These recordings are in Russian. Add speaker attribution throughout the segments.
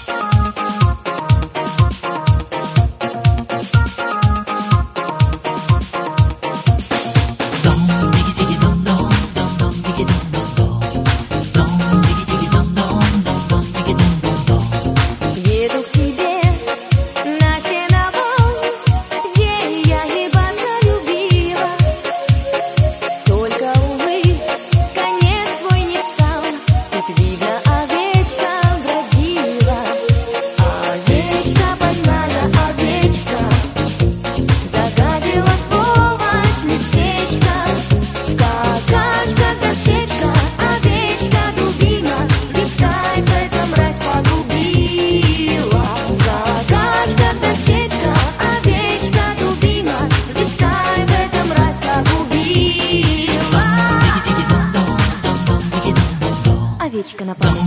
Speaker 1: Овечка на память.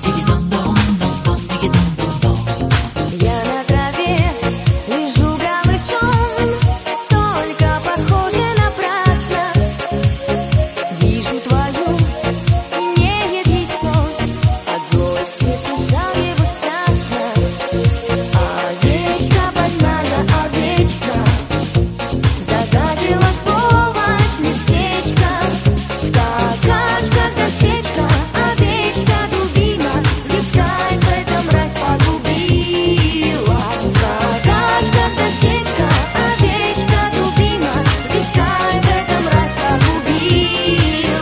Speaker 1: Я на траве лежу голышом, только похоже напрасно. Вижу твою, синеет яйцо, от злости прижал его страстно. Овечка, больная овечка, загадила в полночь местечко. В какашках дощечка, овечка дубина, вискай в этом раз погубила. В какашках дощечка, овечка дубина, вискай в этом раз погубила.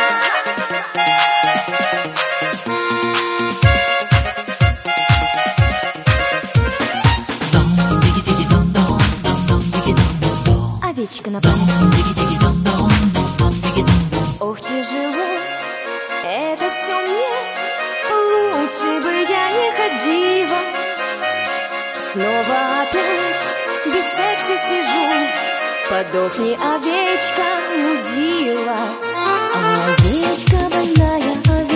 Speaker 1: Овечка на память. Ох, тяжело это все мне, лучше бы я не ходила. Снова опять без секса сижу, подохни, овечка, мудила. Овечка, больная овечка.